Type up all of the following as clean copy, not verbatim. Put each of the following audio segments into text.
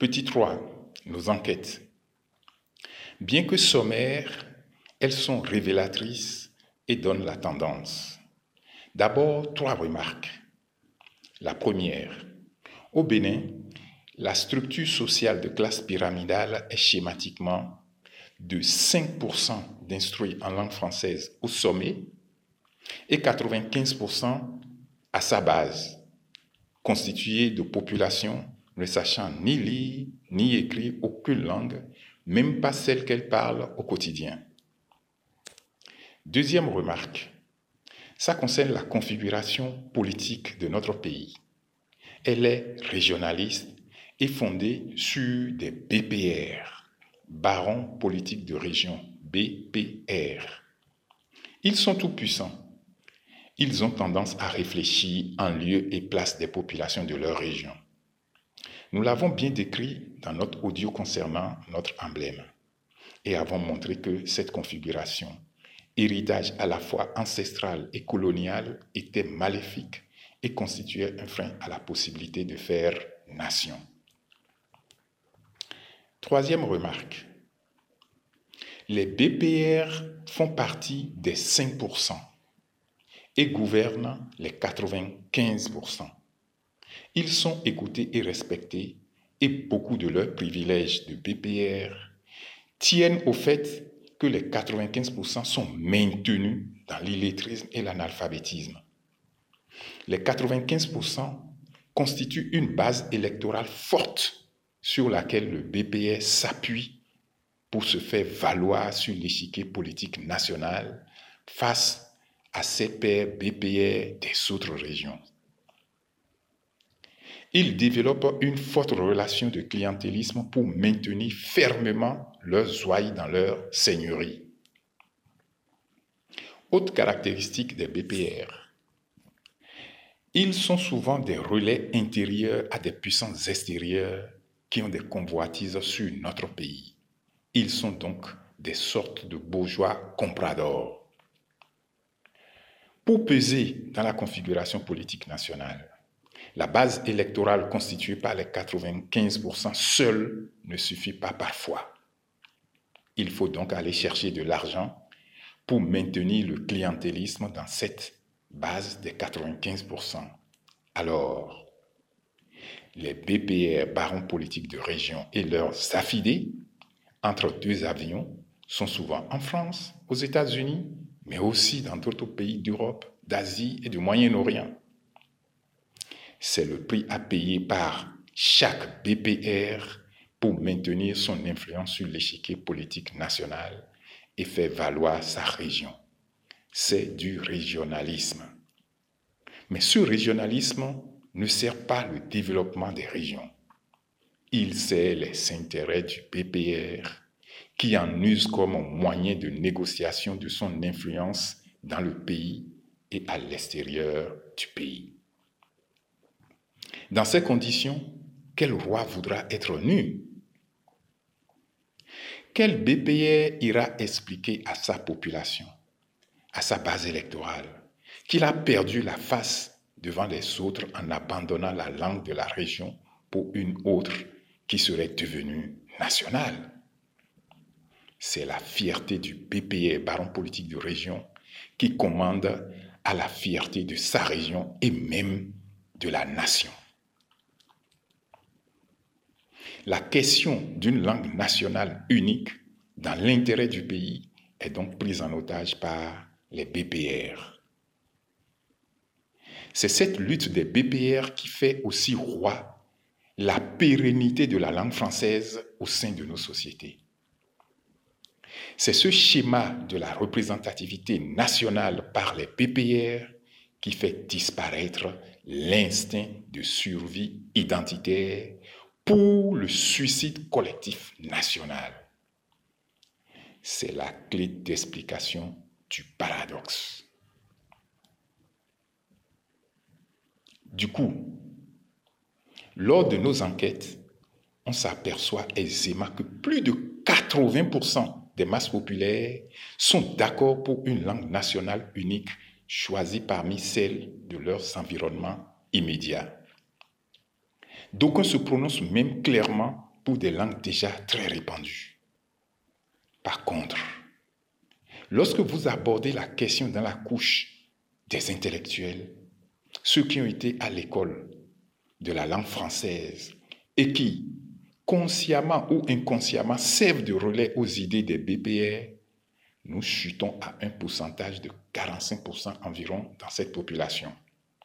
Petit 3, nos enquêtes. Bien que sommaires, elles sont révélatrices et donnent la tendance. D'abord, 3 remarques. La première, au Bénin, la structure sociale de classe pyramidale est schématiquement de 5% d'instruits en langue française au sommet et 95% à sa base, constituée de populations ne sachant ni lire ni écrire aucune langue, même pas celle qu'elles parlent au quotidien. Deuxième remarque, ça concerne la configuration politique de notre pays. Elle est régionaliste et fondée sur des BPR, barons politiques de région, BPR. Ils sont tout puissants. Ils ont tendance à réfléchir en lieu et place des populations de leur région. Nous l'avons bien décrit dans notre audio concernant notre emblème et avons montré que cette configuration, héritage à la fois ancestral et colonial, était maléfique et constituait un frein à la possibilité de faire nation. Troisième remarque, les BPR font partie des 5% et gouvernent les 95%. Ils sont écoutés et respectés et beaucoup de leurs privilèges de BPR tiennent au fait que les 95% sont maintenus dans l'illettrisme et l'analphabétisme. Les 95% constituent une base électorale forte sur laquelle le BPR s'appuie pour se faire valoir sur l'échiquier politique national face à ses pairs BPR des autres régions. Ils développent une forte relation de clientélisme pour maintenir fermement leurs ouailles dans leur seigneurie. Autre caractéristique des BPR, ils sont souvent des relais intérieurs à des puissances extérieures qui ont des convoitises sur notre pays. Ils sont donc des sortes de bourgeois compradors. Pour peser dans la configuration politique nationale, la base électorale constituée par les 95% seule ne suffit pas parfois. Il faut donc aller chercher de l'argent pour maintenir le clientélisme dans cette base des 95%. Alors, les BPR, barons politiques de région, et leurs affidés, entre deux avions, sont souvent en France, aux États-Unis, mais aussi dans d'autres pays d'Europe, d'Asie et du Moyen-Orient. C'est le prix à payer par chaque BPR pour maintenir son influence sur l'échiquier politique national et faire valoir sa région. C'est du régionalisme. Mais ce régionalisme ne sert pas le développement des régions. Il sert les intérêts du BPR qui en use comme moyen de négociation de son influence dans le pays et à l'extérieur du pays. Dans ces conditions, quel roi voudra être nu? Quel BPR ira expliquer à sa population, à sa base électorale, qu'il a perdu la face devant les autres en abandonnant la langue de la région pour une autre qui serait devenue nationale? C'est la fierté du BPR, baron politique de région, qui commande à la fierté de sa région et même de la nation. La question d'une langue nationale unique dans l'intérêt du pays est donc prise en otage par les BPR. C'est cette lutte des BPR qui fait aussi roi la pérennité de la langue française au sein de nos sociétés. C'est ce schéma de la représentativité nationale par les BPR qui fait disparaître l'instinct de survie identitaire pour le suicide collectif national. C'est la clé d'explication du paradoxe. Du coup, lors de nos enquêtes, on s'aperçoit aisément que plus de 80% des masses populaires sont d'accord pour une langue nationale unique choisie parmi celles de leurs environnements immédiats. D'aucuns se prononcent même clairement pour des langues déjà très répandues. Par contre, lorsque vous abordez la question dans la couche des intellectuels, ceux qui ont été à l'école de la langue française et qui, consciemment ou inconsciemment, servent de relais aux idées des BPR, nous chutons à un pourcentage de 45% environ dans cette population.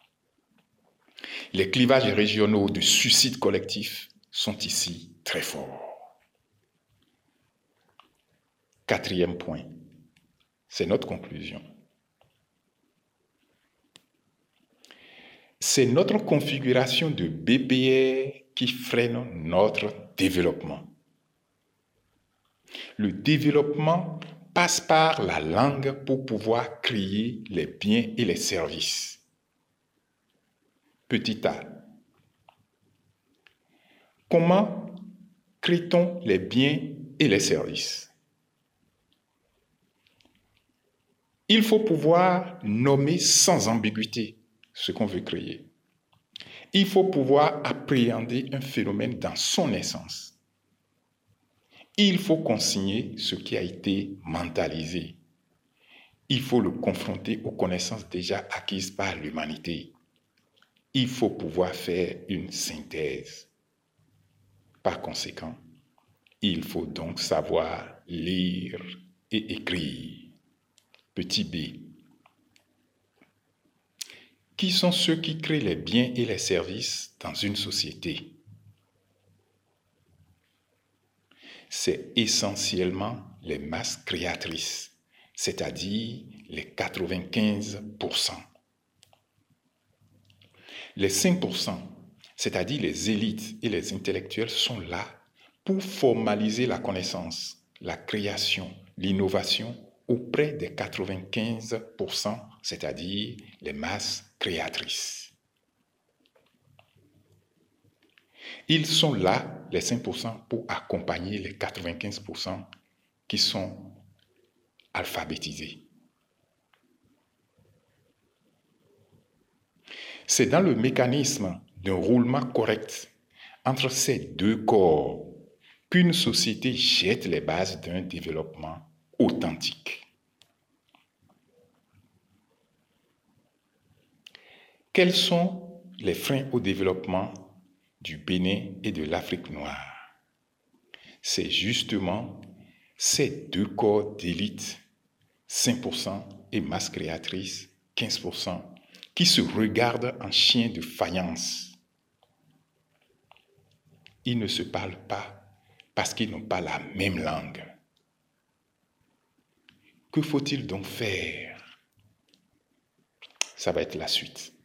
Les clivages régionaux de suicide collectif sont ici très forts. Quatrième point, c'est notre conclusion. C'est notre configuration de BPR qui freine notre développement. Le développement passe par la langue pour pouvoir créer les biens et les services. Petit a. Comment crée-t-on les biens et les services? Il faut pouvoir nommer sans ambiguïté ce qu'on veut créer. Il faut pouvoir appréhender un phénomène dans son essence. Il faut consigner ce qui a été mentalisé. Il faut le confronter aux connaissances déjà acquises par l'humanité. Il faut pouvoir faire une synthèse. Par conséquent, il faut donc savoir lire et écrire. Petit b. Qui sont ceux qui créent les biens et les services dans une société? C'est essentiellement les masses créatrices, c'est-à-dire les 95%. Les 5%, c'est-à-dire les élites et les intellectuels, sont là pour formaliser la connaissance, la création, l'innovation auprès des 95%, c'est-à-dire les masses créatrices. Ils sont là, les 5%, pour accompagner les 95% qui sont alphabétisés. C'est dans le mécanisme d'un roulement correct entre ces deux corps qu'une société jette les bases d'un développement authentique. Quels sont les freins au développement du Bénin et de l'Afrique noire? C'est justement ces deux corps d'élite, 5% et masse créatrice, 15%, qui se regardent en chiens de faïence. Ils ne se parlent pas parce qu'ils n'ont pas la même langue. Que faut-il donc faire? Ça va être la suite.